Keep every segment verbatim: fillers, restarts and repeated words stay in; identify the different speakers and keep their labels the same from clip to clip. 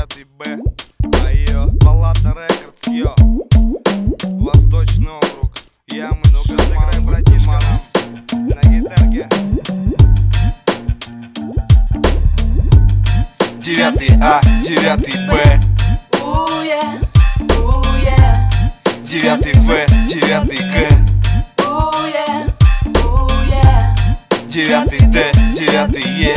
Speaker 1: девятый Б, айо, Палата Рекордс, йо, Восточный округ, ямы, ну-ка сыграй, братишка, на гитарке. Девятый А, девятый Б, девятый В, девятый Г, девятый Д, девятый Е.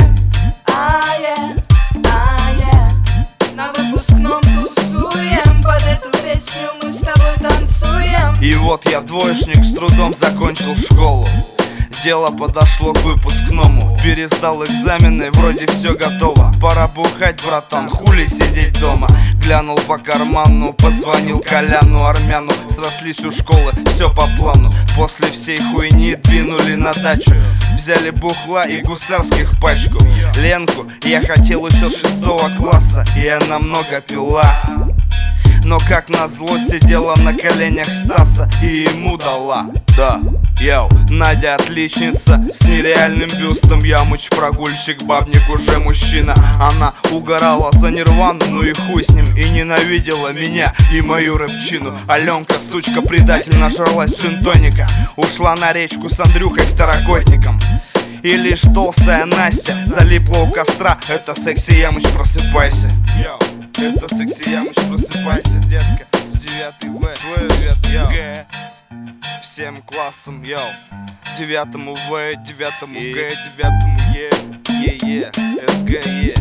Speaker 2: На выпускном тусуем, под эту песню мы с тобой танцуем.
Speaker 1: И вот я двоечник, с трудом закончил школу. Дело подошло к выпускному. Пересдал экзамены, вроде все готово. Пора бухать, братан, хули сидеть дома. Глянул по карману, позвонил Коляну, армяну. Срослись у школы, все по плану. После всей хуйни двинули на дачу. Взяли бухла и гусарских пачку. Ленку я хотел еще с шестого класса, и она много пила. Но как назло сидела на коленях Стаса и ему дала. Да, йоу, Надя отличница с нереальным бюстом. Я муч-прогульщик, бабник уже мужчина. Она угорала за Нирвану, ну и хуй с ним. И ненавидела меня и мою рэпчину. Аленка, сучка, предатель, нажралась джин-тоника. Ушла на речку с Андрюхой второгодником. И лишь толстая Настя залипла у костра. Это секси Ямыч, просыпайся. Йоу. Это секси Ямыч, просыпайся, детка. Девятый В, девятый Г, всем классом, йоу. Девятому В, девятому Г, девятому Е, Е, Е, С, Г, Е.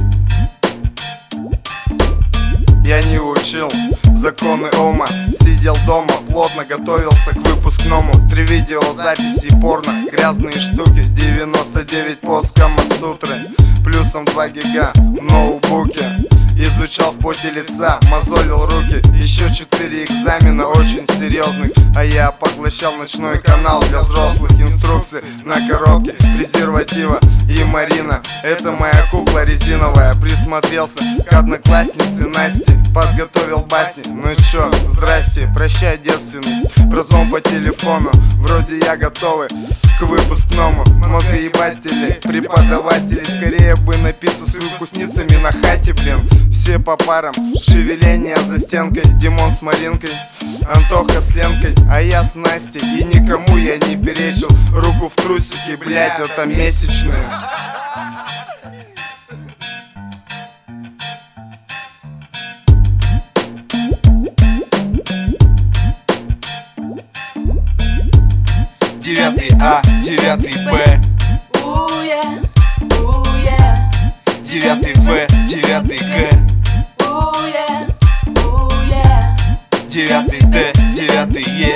Speaker 3: Я не учил законы Ома, сидел дома, плотно готовился к выпускному. Три видеозаписи порно, грязные штуки, девяносто девять пост Камасутры, плюсом два гига в ноутбуке. Изучал в поте лица, мозолил руки. Еще четыре экзамена очень серьезных, а я поглощал ночной канал для взрослых. Инструкции на коробке, презерватива и Марина. Это моя кукла резиновая. Присмотрелся к однокласснице Насте, подготовил басни. Ну чё, здрасте, прощай девственность. Прозвон по телефону, вроде я готовый к выпускному. Мозгоебатели, преподаватели, скорее бы напиться с выпускницами на хате, блин. Все по парам, шевеление за стенкой. Димон с Маринкой, Антоха с Ленкой, а я с Настей. И никому я не перечил. Руку в трусики, блять, это месячные.
Speaker 1: Девятый А, девятый Б, девятый В, девятый Г, девятый Д, девятый Е.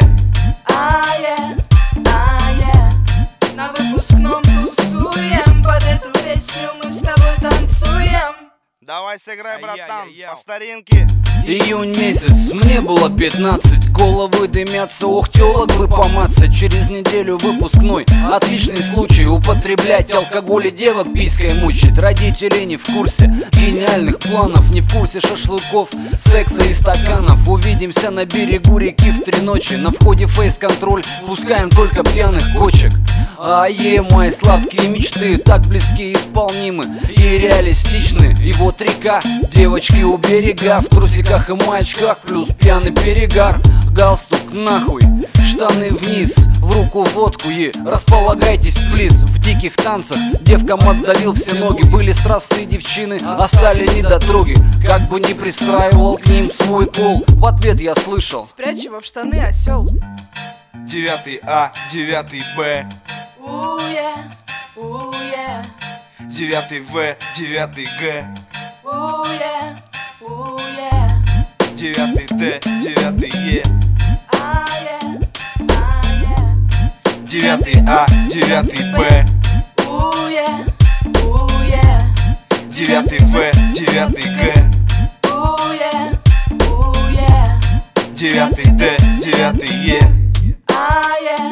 Speaker 2: На выпускном тусуем, под эту песню мы с тобой танцуем.
Speaker 1: Давай сыграй, братан, по старинке.
Speaker 4: Июнь месяц, мне было пятнадцать. Головы дымятся, ох, тёлок бы поматься. Через неделю выпускной, отличный случай употреблять алкоголь и девок писькой мучить. Родители не в курсе гениальных планов, не в курсе шашлыков, секса и стаканов. Увидимся на берегу реки в три ночи. На входе фейс-контроль, пускаем только пьяных кочек. А е, мои сладкие мечты так близки и исполнимы и реалистичны. И вот река, девочки у берега, в трусиках и маечках, плюс пьяный перегар. Галстук нахуй, штаны вниз, в руку водку и располагайтесь, плиз. В диких танцах девкам отдавил все ноги. Были страстные девчины, а стали недотроги. Как бы ни пристраивал к ним свой кол, в ответ я слышал:
Speaker 2: спрячь его в штаны, осел.
Speaker 1: Девятый А, девятый Б, девятый В, девятый Г, девятый Д, девятый Е. Девятый А, девятый Б, девятый В, девятый Г, девятый Д, девятый Е.